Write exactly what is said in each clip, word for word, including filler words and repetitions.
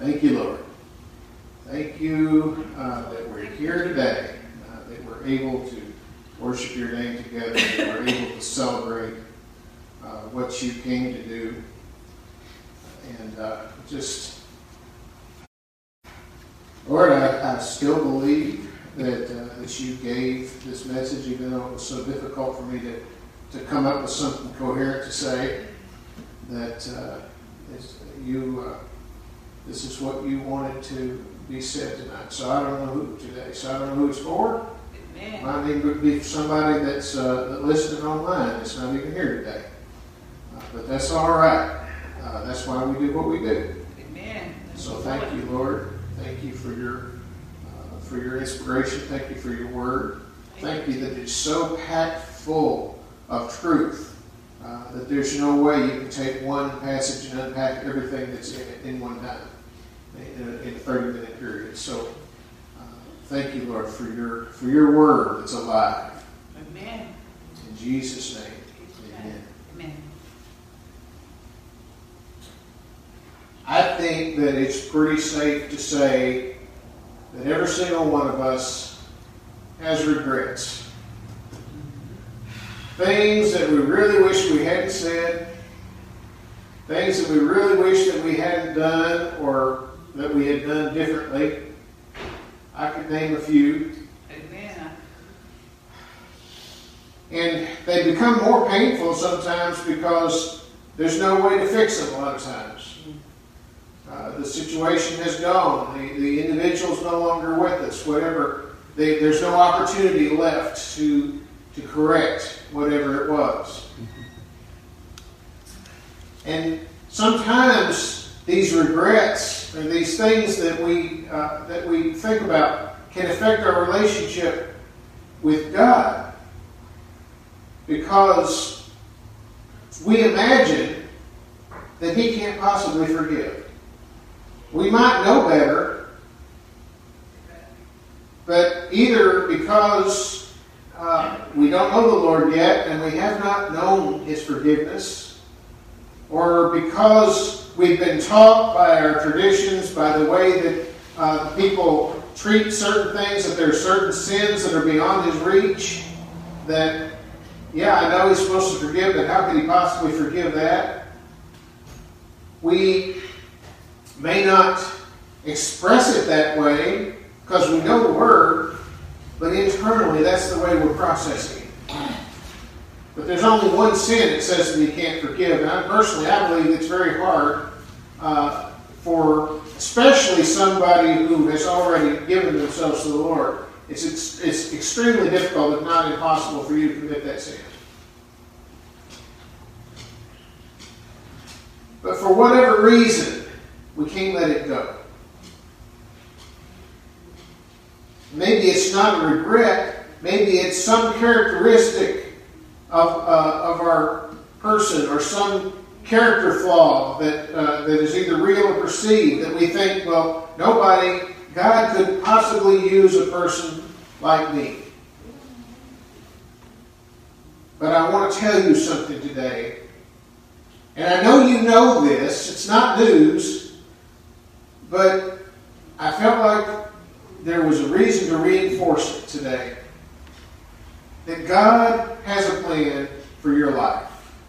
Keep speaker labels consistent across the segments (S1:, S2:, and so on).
S1: Thank you, Lord. Thank you uh, that we're here today, uh, that we're able to worship your name together, that we're able to celebrate uh, what you came to do. And uh, just, Lord, I, I still believe that uh, that you gave this message, even though it was so difficult for me to, to come up with something coherent to say, that uh, you, uh, this is what you wanted to be said tonight. So I don't know who today. So I don't know who it's for.
S2: Amen.
S1: Might even be somebody that's uh, listening online that's not even here today. Uh, but that's all right. Uh, that's why we do what we do.
S2: Amen.
S1: So thank you, Lord. Thank you for your uh, for your inspiration. Thank you for your word. Thank you that it's so packed full of truth uh, that there's no way you can take one passage and unpack everything that's in it in one time, in a, in a thirty minute period. So uh, thank you, Lord, for your for your word that's alive.
S2: Amen.
S1: In Jesus' name, amen.
S2: Amen.
S1: I think that it's pretty safe to say that every single one of us has regrets. Things that we really wish we hadn't said, things that we really wish that we hadn't done or that we had done differently. I could name a few.
S2: Amen.
S1: And they become more painful sometimes because there's no way to fix them a lot of times. Uh, the situation has gone. The, the individual's no longer with us. Whatever, they, there's no opportunity left to to correct whatever it was. And sometimes these regrets and these things that we uh, that we think about can affect our relationship with God, because we imagine that He can't possibly forgive. We might know better, but either because uh, we don't know the Lord yet and we have not known His forgiveness, or because we've been taught by our traditions, by the way that uh, people treat certain things, that there are certain sins that are beyond His reach, that, yeah, I know He's supposed to forgive, but how could He possibly forgive that? We may not express it that way because we know the Word, but internally that's the way we're processing it. But there's only one sin it says that He can't forgive. And I personally, I believe it's very hard uh, for especially somebody who has already given themselves to the Lord. It's, it's, it's extremely difficult, if not impossible, for you to commit that sin. But for whatever reason, we can't let it go. Maybe it's not a regret. Maybe it's some characteristic of, uh, of our person, or some character flaw that uh, that is either real or perceived, that we think, well, nobody, God could possibly use a person like me. But I want to tell you something today. And I know you know this. It's not news. But I felt like there was a reason to reinforce it today. That God has a plan for your life.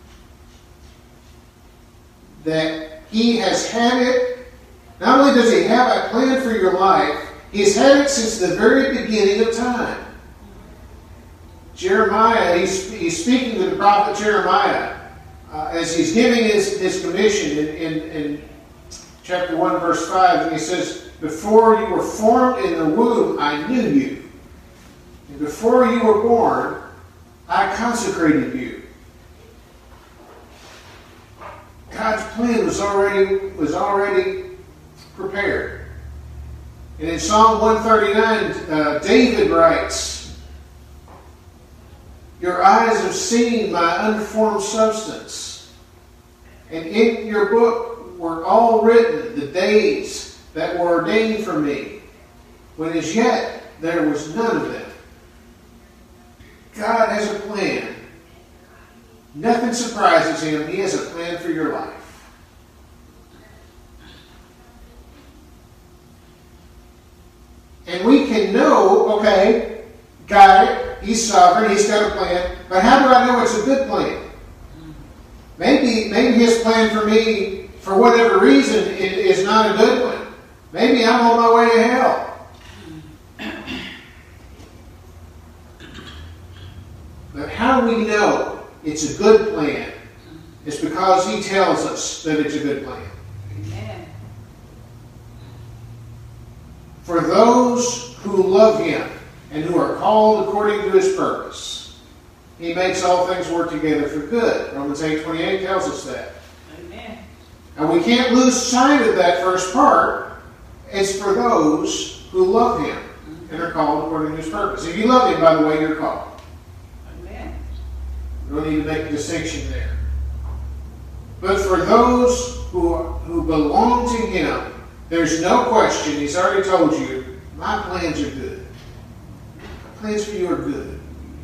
S1: That He has had it. Not only does He have a plan for your life, He's had it since the very beginning of time. Jeremiah, he's, he's speaking to the prophet Jeremiah uh, as he's giving his, his commission in, in, in chapter one, verse five, and he says, "Before you were formed in the womb, I knew you. And before you were born, I consecrated you." God's plan was already, was already prepared. And in Psalm one thirty-nine, uh, David writes, "Your eyes have seen my unformed substance, and in your book were all written the days that were ordained for me, when as yet there was none of them." God has a plan. Nothing surprises Him. He has a plan for your life. And we can know, okay, got it, He's sovereign, He's got a plan, but how do I know it's a good plan? Maybe, maybe His plan for me, for whatever reason, is not a good one. Maybe I'm on my way to hell. But how do we know it's a good plan? It's because He tells us that it's a good plan.
S2: Amen.
S1: For those who love Him and who are called according to His purpose, He makes all things work together for good. Romans eight twenty-eight tells us that.
S2: Amen.
S1: And we can't lose sight of that first part. It's for those who love Him and are called according to His purpose. If you love Him, by the way, you're called.
S2: Amen.
S1: We don't need to make a distinction there. But for those who, who belong to Him, there's no question. He's already told you, my plans are good. My plans for you are good.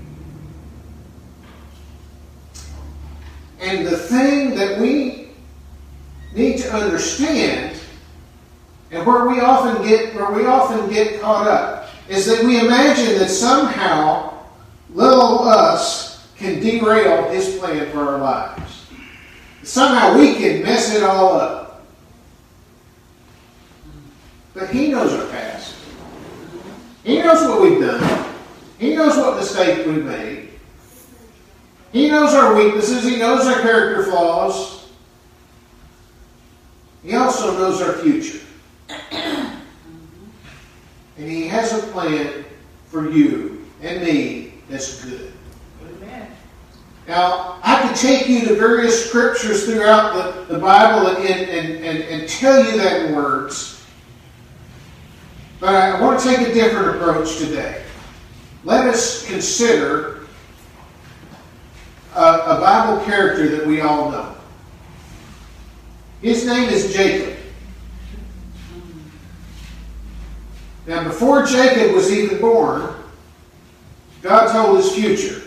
S1: And the thing that we need to understand, and where we often get where we often get caught up, is that we imagine that somehow little us can derail His plan for our lives. Somehow we can mess it all up. But He knows our past. He knows what we've done. He knows what mistakes we've made. He knows our weaknesses. He knows our character flaws. He also knows our future. And He has a plan for you and me that's good.
S2: Amen.
S1: Now, I could take you to various scriptures throughout the, the Bible and, and, and, and tell you that in words. But I want to take a different approach today. Let us consider a, a Bible character that we all know. His name is Jacob. Now, before Jacob was even born, God told his future.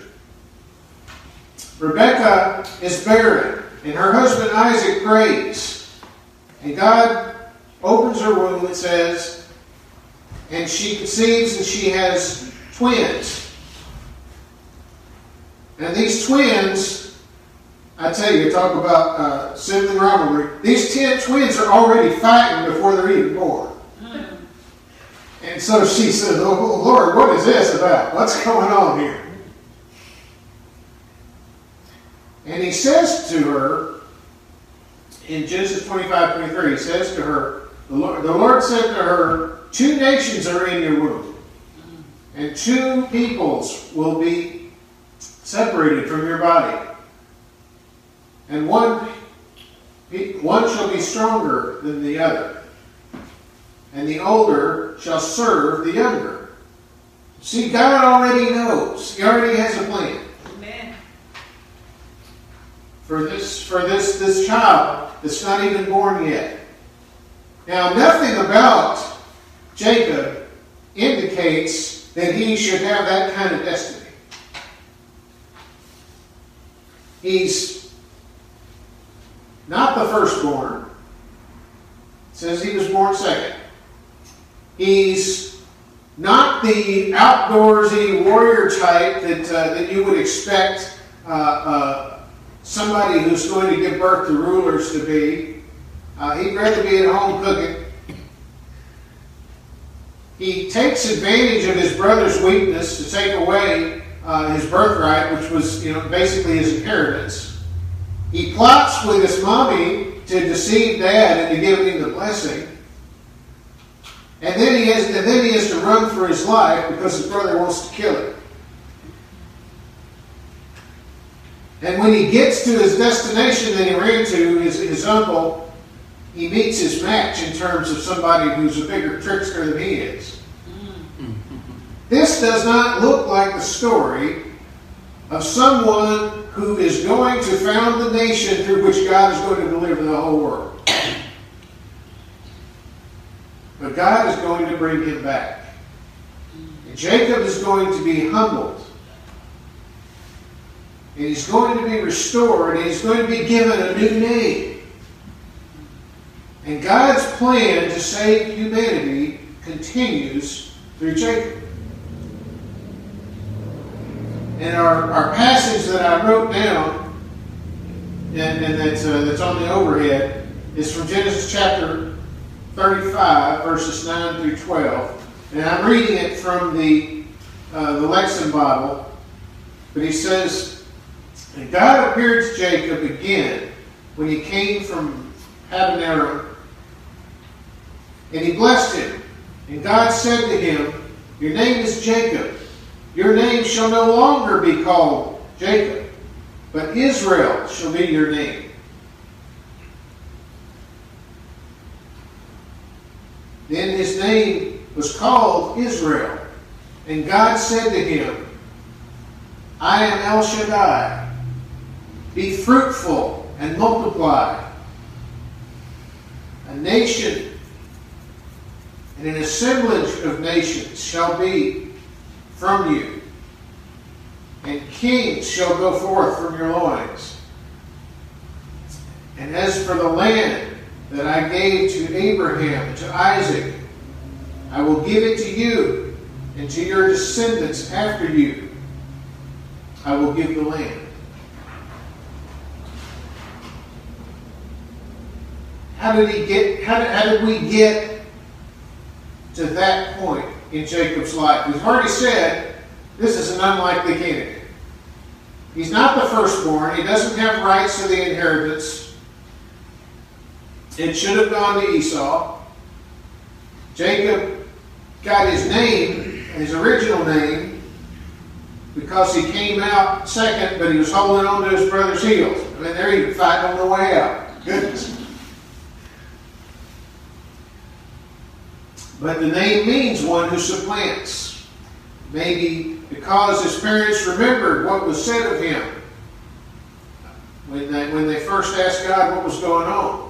S1: Rebekah is barren, and her husband Isaac prays. And God opens her womb, it says, and she conceives and she has twins. And these twins, I tell you, talk about uh, sibling rivalry. These ten twins are already fighting before they're even born. And so she said, "Oh Lord, what is this about? What's going on here?" And He says to her, in Genesis twenty-five twenty-three, He says to her, the Lord, the Lord said to her, two nations are in your womb, and two peoples will be separated from your body. And one, one shall be stronger than the other, and the older shall serve the younger. See, God already knows. He already has a plan.
S2: Amen.
S1: For this, for this, this child that's not even born yet. Now, nothing about Jacob indicates that he should have that kind of destiny. He's not the firstborn. It says he was born second. He's not the outdoorsy warrior type that uh, that you would expect uh, uh, somebody who's going to give birth to rulers to be. Uh, he'd rather be at home cooking. He takes advantage of his brother's weakness to take away uh, his birthright, which was, you know, basically his inheritance. He plots with his mommy to deceive Dad into giving him the blessing. And then he has, and then he has to run for his life because his brother wants to kill him. And when he gets to his destination that he ran to, his, his uncle, he meets his match in terms of somebody who's a bigger trickster than he is. This does not look like the story of someone who is going to found the nation through which God is going to deliver the whole world. But God is going to bring him back. And Jacob is going to be humbled. And he's going to be restored. And he's going to be given a new name. And God's plan to save humanity continues through Jacob. And our, our passage that I wrote down, and, and that's, uh, that's on the overhead, is from Genesis chapter thirty-five, verses nine through twelve. And I'm reading it from the, uh, the Lexham Bible. But he says, "And God appeared to Jacob again when he came from Paddan-aram, and he blessed him. And God said to him, 'Your name is Jacob. Your name shall no longer be called Jacob, but Israel shall be your name.' Then his name was called Israel. And God said to him, 'I am El Shaddai. Be fruitful and multiply. A nation and an assemblage of nations shall be from you, and kings shall go forth from your loins. And as for the land that I gave to Abraham and to Isaac, I will give it to you and to your descendants after you. I will give the land.'" How did he get? How did, how did we get to that point in Jacob's life? We've already said this is an unlikely candidate. He's not the firstborn. He doesn't have rights to the inheritance. It should have gone to Esau. Jacob got his name, his original name, because he came out second, but he was holding on to his brother's heels. I mean, they're even fighting on the way out. Goodness. But the name means one who supplants. Maybe because his parents remembered what was said of him when they, when they first asked God what was going on.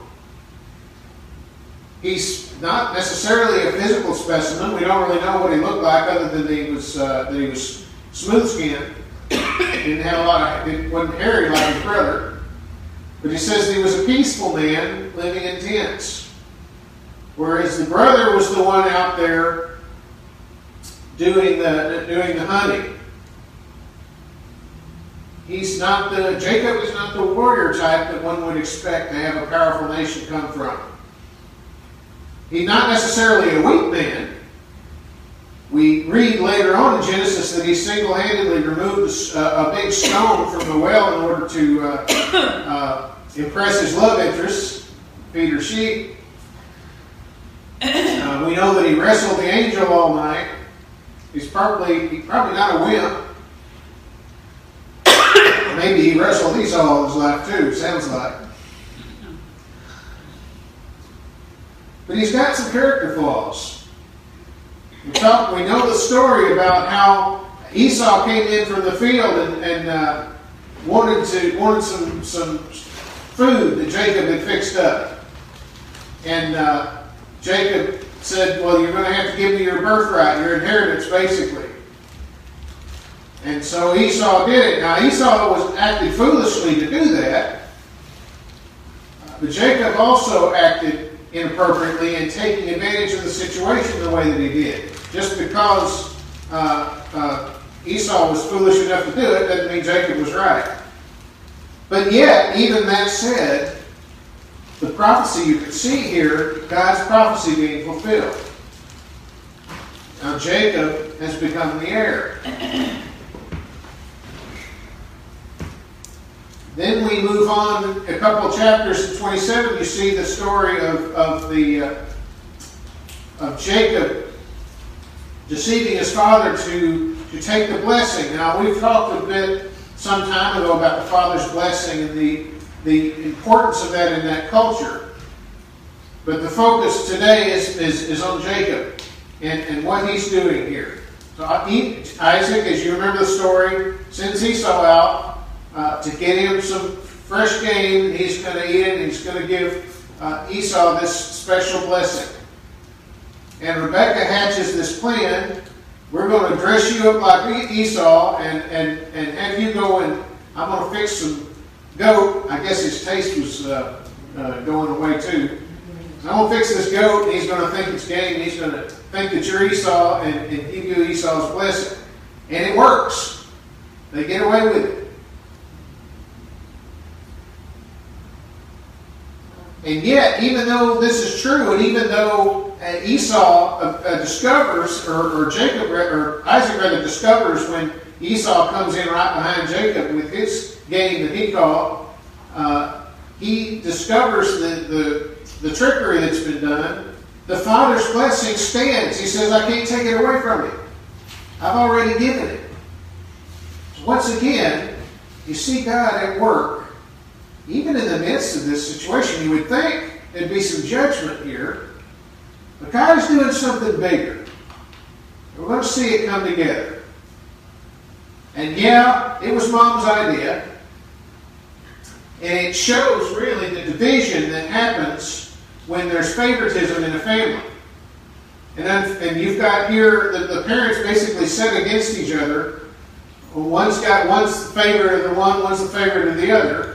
S1: He's not necessarily a physical specimen. We don't really know what he looked like, other than he was uh, that he was smooth skinned. Didn't have a lot of, it wasn't hairy like his brother. But he says he was a peaceful man living in tents. Whereas the brother was the one out there doing the doing the hunting. He's not the Jacob is not the warrior type that one would expect to have a powerful nation come from. He's not necessarily a weak man. We read later on in Genesis that he single-handedly removed a, a big stone from the well in order to uh, uh, impress his love interest, feed her sheep. Uh, we know that he wrestled the angel all night. He's probably he's probably not a wimp. Maybe he wrestled Esau all his life too, sounds like. But he's got some character flaws. We, talk, we know the story about how Esau came in from the field and, and uh, wanted to wanted some, some food that Jacob had fixed up. And uh, Jacob said, "Well, you're going to have to give me your birthright, your inheritance, basically." And so Esau did it. Now, Esau was acted foolishly to do that. But Jacob also acted inappropriately in taking advantage of the situation the way that he did. Just because uh, uh, Esau was foolish enough to do it doesn't mean Jacob was right. But yet, even that said, the prophecy you can see here, God's prophecy being fulfilled. Now Jacob has become the heir. Then we move on a couple of chapters to twenty-seven. You see the story of, of the uh, of Jacob deceiving his father to, to take the blessing. Now we've talked a bit some time ago about the father's blessing and the the importance of that in that culture. But the focus today is, is, is on Jacob and, and what he's doing here. So Isaac, as you remember the story, sends Esau out uh, to get him some fresh game. He's going to eat it, and he's going to give uh, Esau this special blessing. And Rebekah hatches this plan. We're going to dress you up like Esau and, and, and have you go and I'm going to fix some goat. I guess his taste was uh, uh, going away too. I'm going to fix this goat, and he's going to think it's game, and he's going to think that you're Esau, and, and give you Esau's blessing. And it works. They get away with it. And yet, even though this is true, and even though uh, Esau uh, uh, discovers, or, or Jacob, or Isaac rather discovers when Esau comes in right behind Jacob with his game that he caught, uh, he discovers the, the, the trickery that's been done. The father's blessing stands. He says, I can't take it away from you. I've already given it. So once again, you see God at work. Even in the midst of this situation, you would think there'd be some judgment here. But God is doing something bigger. We're going to see it come together. And yeah, it was Mom's idea. And it shows really the division that happens when there's favoritism in a family. And, then, and you've got here the, the parents basically set against each other. One's got one's the favorite of the one, one's the favorite of the other.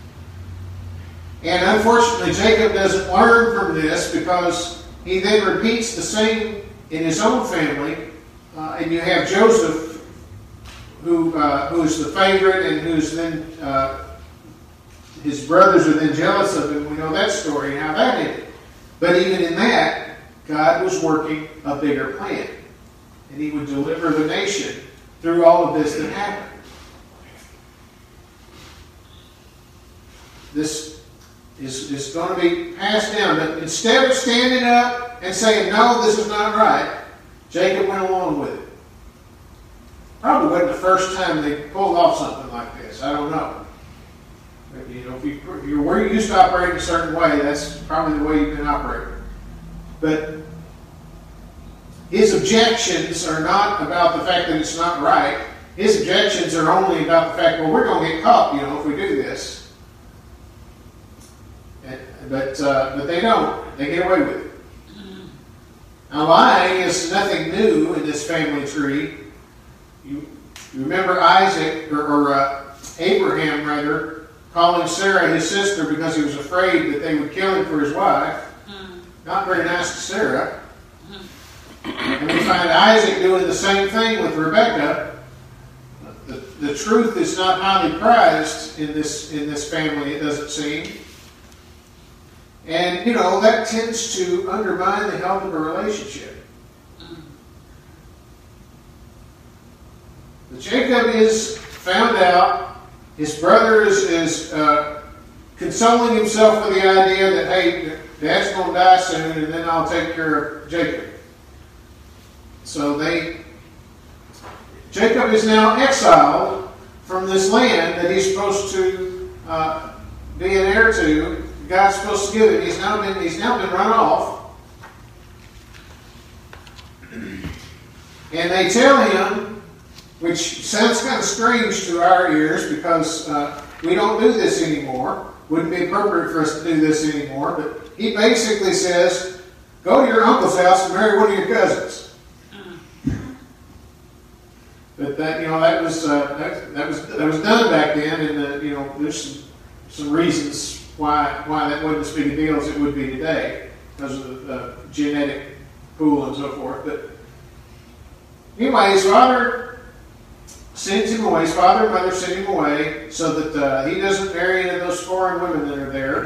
S1: And unfortunately, Jacob doesn't learn from this because he then repeats the same in his own family. Uh, and you have Joseph, who uh, who's the favorite, and who's then uh, his brothers are then jealous of him. We know that story and how that ended. But even in that, God was working a bigger plan, and He would deliver the nation through all of this that happened. This is, is going to be passed down. But instead of standing up and saying, no, this is not right, Jacob went along with it. Probably wasn't the first time they pulled off something like this. I don't know. But, you know, if, you, if you're where you used to operate a certain way, that's probably the way you've been operating. But his objections are not about the fact that it's not right. His objections are only about the fact, well, we're going to get caught, you know, if we do this. And, but uh, but they don't. They get away with it. Now, lying is nothing new in this family tree. You, you remember Isaac, or, or uh, Abraham, rather, calling Sarah his sister because he was afraid that they would kill him for his wife. Not very nice to Sarah. And we find Isaac doing the same thing with Rebekah. The, the truth is not highly prized in this in this family, it doesn't seem. And, you know, that tends to undermine the health of a relationship. But Jacob is found out. His brother is, is uh, consoling himself with the idea that, hey, Dad's going to die soon, and then I'll take care of Jacob. So they, Jacob is now exiled from this land that he's supposed to uh, be an heir to. God's supposed to give him. He's now been, he's now been run off. And they tell him, which sounds kind of strange to our ears because uh, we don't do this anymore. Wouldn't be appropriate for us to do this anymore. But he basically says, go to your uncle's house and marry one of your cousins. But that, you know, that was uh, that, that was that was done back then, and uh, you know, there's some, some reasons why why that wasn't as big a deal as it would be today because of the uh, genetic pool and so forth. But anyway, his father sends him away. His father and mother send him away so that uh, he doesn't marry any of those foreign women that are there.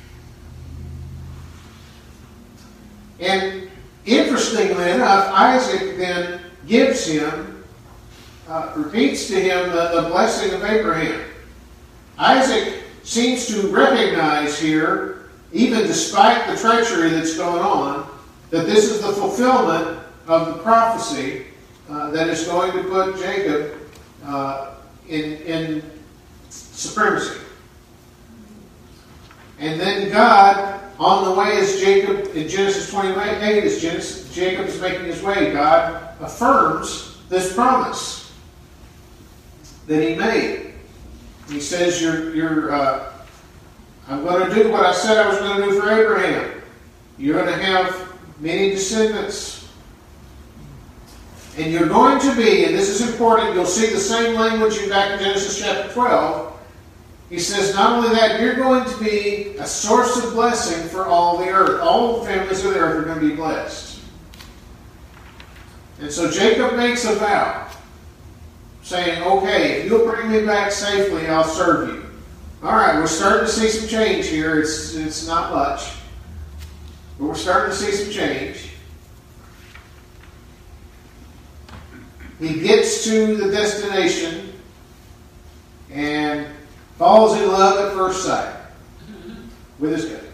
S1: And interestingly enough, Isaac then gives him, uh, repeats to him the, the blessing of Abraham. Isaac seems to recognize here, even despite the treachery that's going on, that this is the fulfillment of the prophecy uh, that is going to put Jacob uh, in, in supremacy. And then God, on the way as Jacob, in Genesis twenty-eight, as Genesis, Jacob is making his way, God affirms this promise that he made. He says, you're, you're, uh, I'm going to do what I said I was going to do for Abraham. You're going to have many descendants. And you're going to be, and this is important, you'll see the same language in back in Genesis chapter twelve, he says, not only that, you're going to be a source of blessing for all the earth. All the families of the earth are going to be blessed. And so Jacob makes a vow, saying, okay, if you'll bring me back safely, I'll serve you. All right, we're starting to see some change here. It's, it's not much. But we're starting to see some change. He gets to the destination and falls in love at first sight with his God.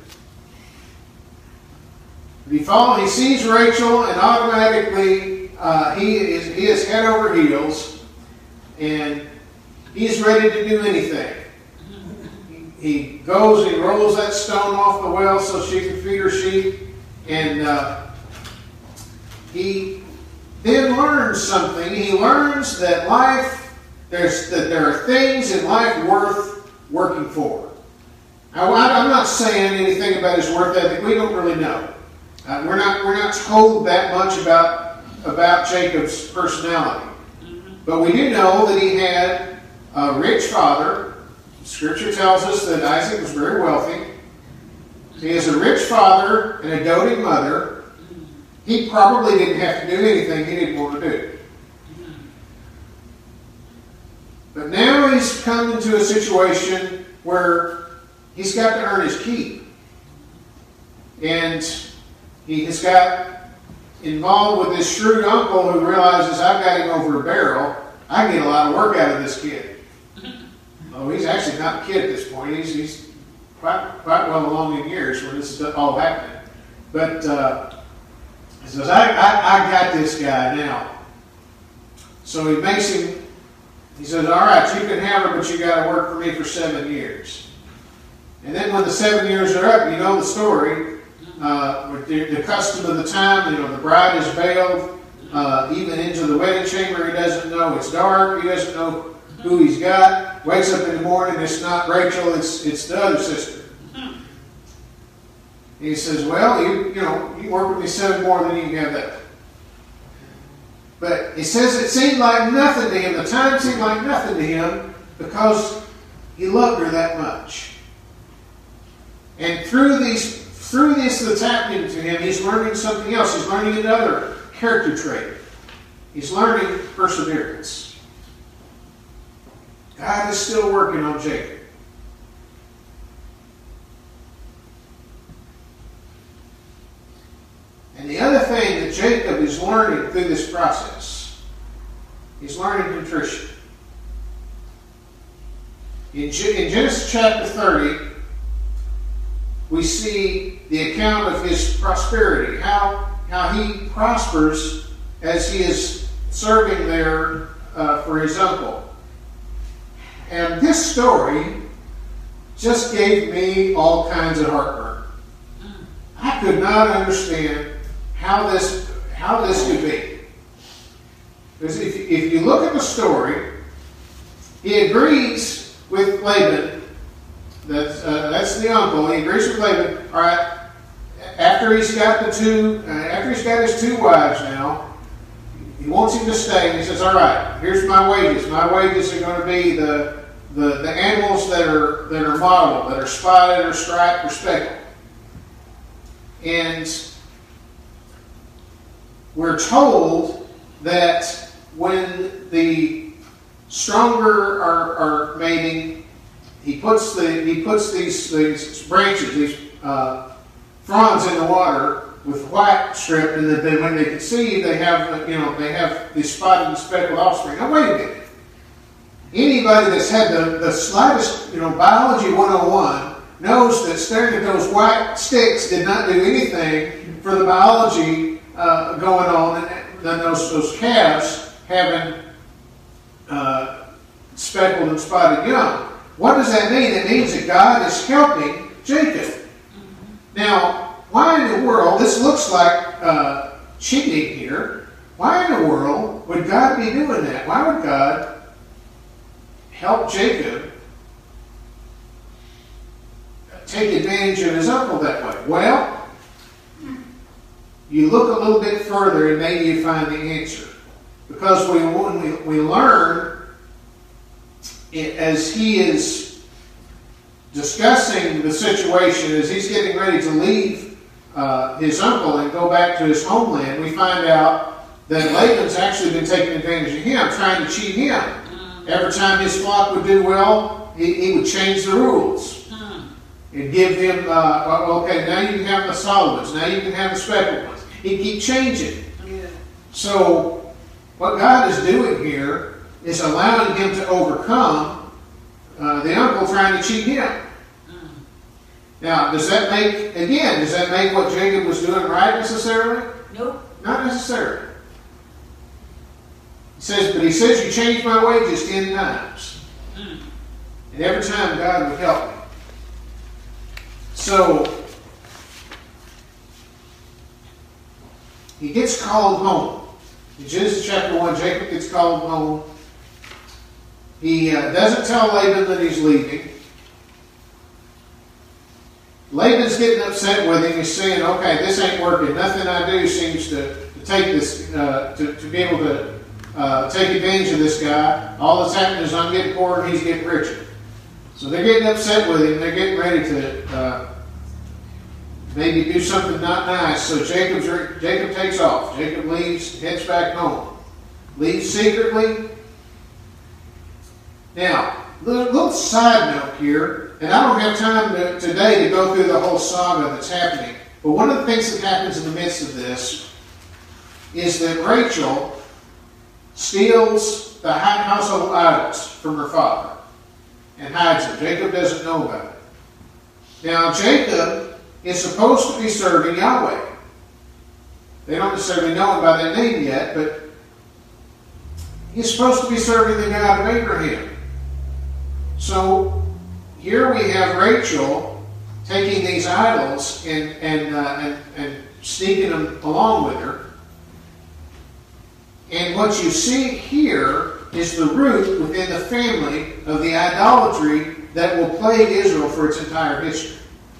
S1: He falls, he sees Rachel, and automatically uh, he is he is head over heels, and he's ready to do anything. He, he goes and he rolls that stone off the well so she can feed her sheep, and uh, he then learns something. He learns that life, there's that there are things in life worth working for. Now, I'm not saying anything about his work ethic. We don't really know. Uh, we're not we're not told that much about about Jacob's personality, but we do know that he had a rich father. Scripture tells us that Isaac was very wealthy. He has a rich father and a doting mother. He probably didn't have to do anything he didn't want to do. But now he's come into a situation where he's got to earn his keep. And he has got involved with this shrewd uncle who realizes, I've got him over a barrel. I get a lot of work out of this kid. Oh, he's actually not a kid at this point. He's, he's quite, quite well along in years when this is all happening. But uh, he says, I, I, I got this guy now. So he makes him, he says, all right, you can have her, but you got to work for me for seven years. And then when the seven years are up, you know the story. Uh, with the, the custom of the time, you know, the bride is veiled, uh, even into the wedding chamber. He doesn't know it's dark. He doesn't know who he's got. Wakes up in the morning, it's not Rachel, it's it's the other sister. He says, well, you you know, you work with me seven more, then you can have that. But he says it seemed like nothing to him. The time seemed like nothing to him because he loved her that much. And through these through this that's happening to him, he's learning something else. He's learning another character trait. He's learning perseverance. God is still working on Jacob. And the other thing that Jacob is learning through this process, he's learning contrition. In, in Genesis chapter thirty, we see the account of his prosperity, how, how he prospers as he is serving there uh, for his uncle. And this story just gave me all kinds of heartburn. I could not understand how this how this could be. Because if, if you look at the story, he agrees with Laban. That's, uh, that's the uncle. He agrees with Laban. All right. After he's got the two, uh, after he's got his two wives now, he wants him to stay. And he says, "All right, here's my wages. My wages are going to be the the, the animals that are that are mottled, that are spotted or striped or speckled." And we're told that when the stronger are, are mating, he puts the he puts these these branches, these uh, fronds in the water with white strip, and that then when they conceive, they have you know they have these spotted and speckled offspring. Now wait a minute. Anybody that's had the, the slightest you know biology one oh one knows that staring at those white sticks did not do anything for the biology uh, going on, and then those those calves having uh, speckled and spotted young. What does that mean? It means that God is helping Jacob. Now, why in the world, this looks like uh, cheating here, why in the world would God be doing that? Why would God help Jacob take advantage of his uncle that way? Well, you look a little bit further and maybe you find the answer. Because we, when we, we learn, it, as he is discussing the situation as he's getting ready to leave uh, his uncle and go back to his homeland, we find out that Laban's actually been taking advantage of him, trying to cheat him. Every time his flock would do well, he, he would change the rules and give them, uh, okay, now you can have the solid ones, now you can have the speckled ones. He'd keep changing.
S2: Yeah.
S1: So what God is doing here is allowing him to overcome uh, the uncle trying to cheat him. Mm. Now, does that make, again, does that make what Jacob was doing right necessarily?
S2: Nope.
S1: Not necessarily. He says, but he says, you changed my wages ten times. Mm. And every time God would help me. So, he gets called home. In Genesis chapter one, Jacob gets called home. He uh, doesn't tell Laban that he's leaving. Laban's getting upset with him. He's saying, okay, this ain't working. Nothing I do seems to, to take this, uh, to, to be able to uh, take advantage of this guy. All that's happening is I'm getting poorer and he's getting richer. So they're getting upset with him. They're getting ready to uh, maybe do something not nice. So Jacob's, Jacob takes off. Jacob leaves, heads back home. Leaves secretly. Now, little, little side note here, and I don't have time to, today to go through the whole saga that's happening, but one of the things that happens in the midst of this is that Rachel steals the household idols from her father and hides them. Jacob doesn't know about it. Now, Jacob is supposed to be serving Yahweh. They don't necessarily know him by that name yet, but he's supposed to be serving the God of Abraham. So, here we have Rachel taking these idols and, and, uh, and, and sneaking them along with her. And what you see here is the root within the family of the idolatry that will plague Israel for its entire history.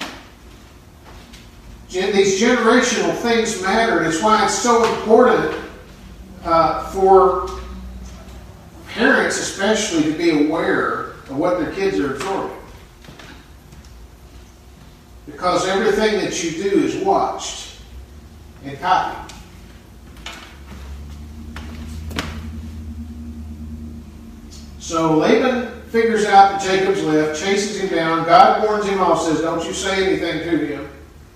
S1: These generational things matter, and it's why it's so important uh, for parents especially to be aware of what their kids are absorbing. Because everything that you do is watched and copied. So Laban figures out that Jacob's left, chases him down. God warns him off, says, don't you say anything to him.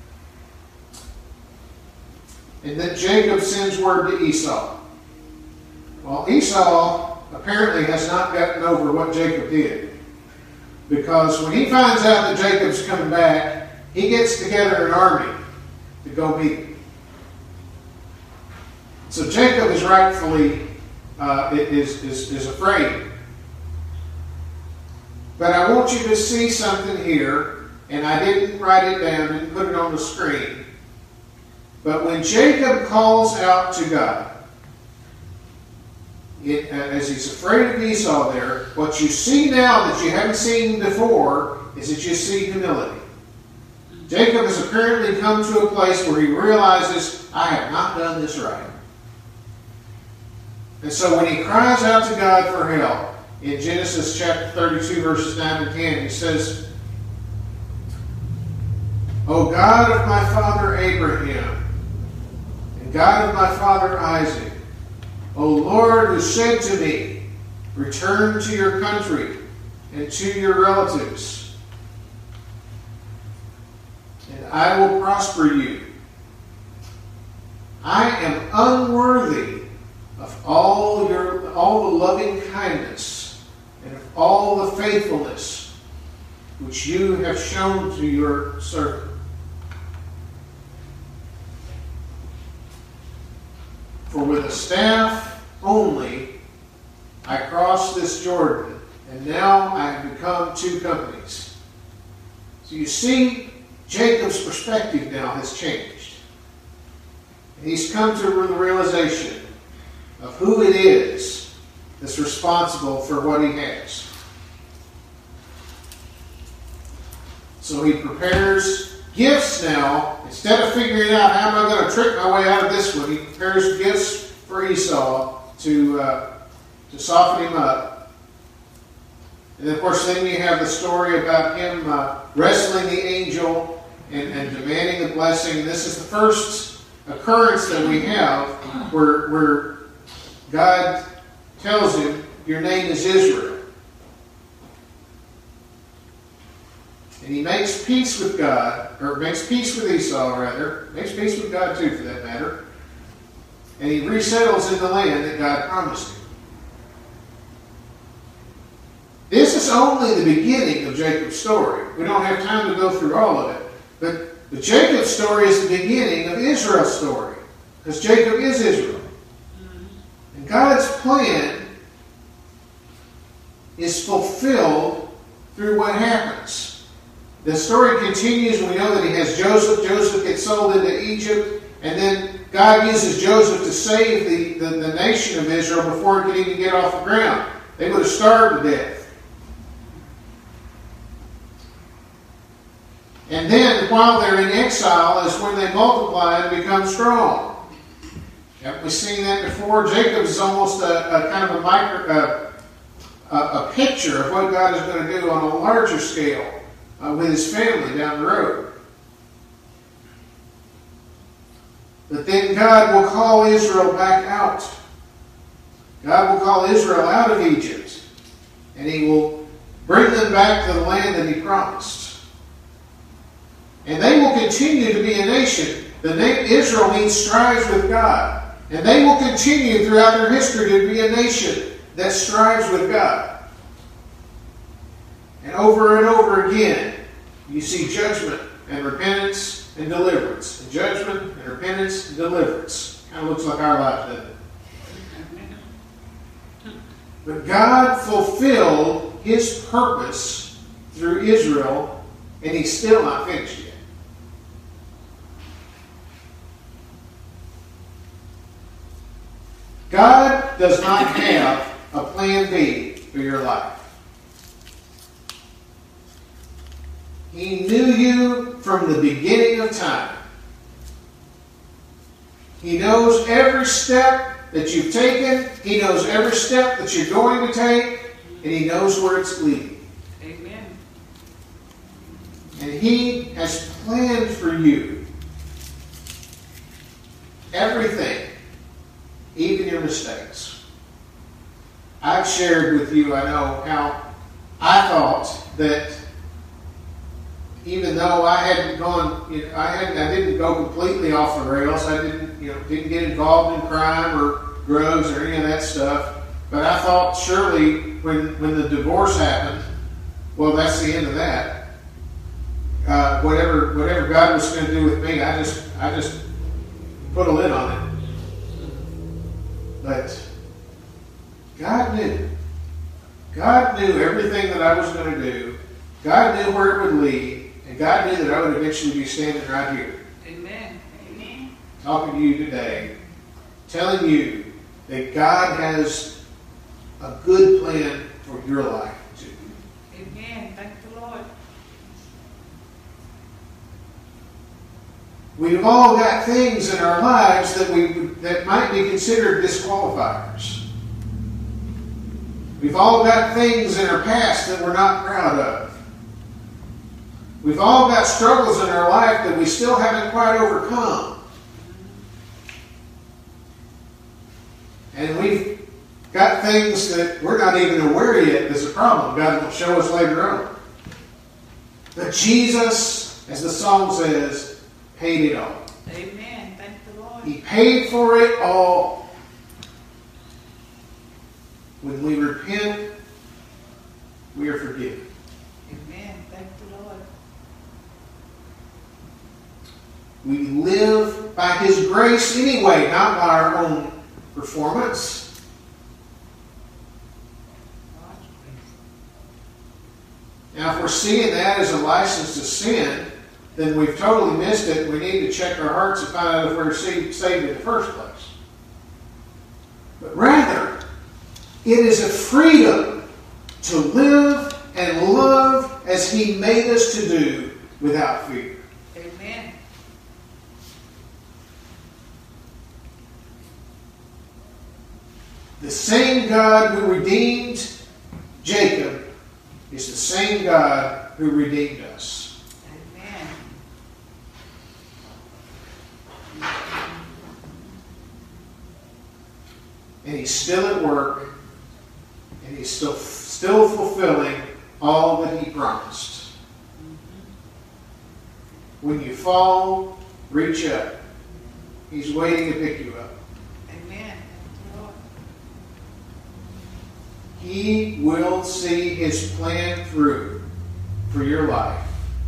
S1: And then Jacob sends word to Esau. Well, Esau apparently has not gotten over what Jacob did. Because when he finds out that Jacob's coming back, he gets together an army to go meet him. So Jacob is rightfully uh, is, is, is afraid. But I want you to see something here, and I didn't write it down and put it on the screen. But when Jacob calls out to God, it, as he's afraid of Esau there, what you see now that you haven't seen before is that you see humility. Jacob has apparently come to a place where he realizes, I have not done this right. And so when he cries out to God for help, in Genesis chapter thirty-two, verses nine and ten, he says, O God of my father Abraham, and God of my father Isaac, O Lord, who said to me, return to your country and to your relatives, and I will prosper you. I am unworthy of all your all the loving kindness and of all the faithfulness which you have shown to your servant. For with a staff only I crossed this Jordan, and now I have become two companies. So you see, Jacob's perspective now has changed. And he's come to the realization of who it is that's responsible for what he has. So he prepares gifts now. Instead of figuring out how am I going to trick my way out of this one, he prepares gifts for Esau to, uh, to soften him up. And of course, then you have the story about him uh, wrestling the angel and, and demanding the blessing. This is the first occurrence that we have where, where God tells him, your name is Israel. And he makes peace with God, or makes peace with Esau, rather. Makes peace with God, too, for that matter. And he resettles in the land that God promised him. This is only the beginning of Jacob's story. We don't have time to go through all of it. But the Jacob's story is the beginning of Israel's story. Because Jacob is Israel. And God's plan is fulfilled through what happens. The story continues, and we know that he has Joseph. Joseph gets sold into Egypt. And then God uses Joseph to save the, the, the nation of Israel before it could even get off the ground. They would have starved to death. And then, while they're in exile, is when they multiply and become strong. Haven't we seen that before? Jacob is almost a, a kind of a micro, a, a picture of what God is going to do on a larger scale uh, with his family down the road. But then God will call Israel back out. God will call Israel out of Egypt, and he will bring them back to the land that he promised. And they will continue to be a nation. The name Israel means strives with God. And they will continue throughout their history to be a nation that strives with God. And over and over again, you see judgment and repentance and deliverance. And judgment and repentance and deliverance. Kind of looks like our life, doesn't it? But God fulfilled his purpose through Israel, and he's still not finished yet. God does not have a plan B for your life. He knew you from the beginning of time. He knows every step that you've taken. He knows every step that you're going to take. And he knows where it's leading.
S2: Amen.
S1: And he has planned for you everything. Even your mistakes. I've shared with you, I know, how I thought that even though I hadn't gone, you know, I hadn't, I didn't go completely off the rails. I didn't, you know, didn't get involved in crime or drugs or any of that stuff. But I thought surely when when the divorce happened, well, that's the end of that. Uh, whatever whatever God was going to do with me, I just I just put a lid on it. But God knew. God knew everything that I was going to do. God knew where it would lead. And God knew that I would eventually be standing right here.
S2: Amen. Amen.
S1: Talking to you today. Telling you that God has a good plan for your life too.
S2: Amen. Thank the Lord.
S1: We've all got things in our lives that we that might be considered disqualifiers. We've all got things in our past that we're not proud of. We've all got struggles in our life that we still haven't quite overcome. And we've got things that we're not even aware yet there's a problem. God will show us later on. But Jesus, as the song says, paid it all.
S2: Amen. Thank the Lord.
S1: He paid for it all. When we repent, we are forgiven.
S2: Amen. Thank the Lord.
S1: We live by his grace anyway, not by our own performance. Now, if we're seeing that as a license to sin, then we've totally missed it. We need to check our hearts and find out if we're saved in the first place. But rather, it is a freedom to live and love as he made us to do without fear.
S2: Amen.
S1: The same God who redeemed Jacob same God who redeemed us.
S2: Amen.
S1: And He's still at work, and He's still, still fulfilling all that He promised. When you fall, reach up. He's waiting to pick you up.
S2: Amen. Thank you, Lord.
S1: He will see His plan through for your life.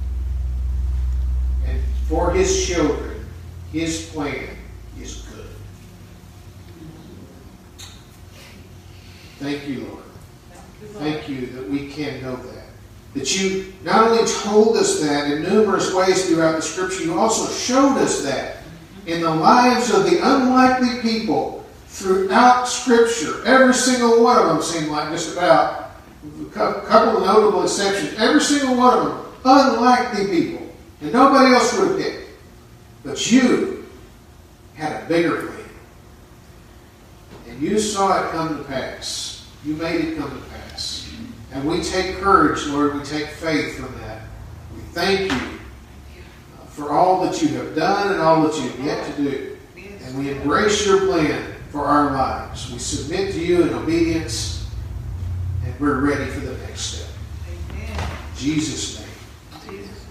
S1: And for His children, His plan is good. Thank you, Lord.
S2: Thank you, Lord.
S1: Thank you that we can know that. That you not only told us that in numerous ways throughout the Scripture, you also showed us that in the lives of the unlikely people throughout Scripture. Every single one of them seemed like just about, a couple of notable exceptions, every single one of them unlikely people. And nobody else would have picked. But you had a bigger plan. And you saw it come to pass. You made it come to pass. And we take courage, Lord. We take faith from that. We thank you for all that you have done and all that you have yet to do. And we embrace your plan for our lives. We submit to you in obedience, and we're ready for the next step.
S2: Amen.
S1: In Jesus' name.
S2: In Jesus'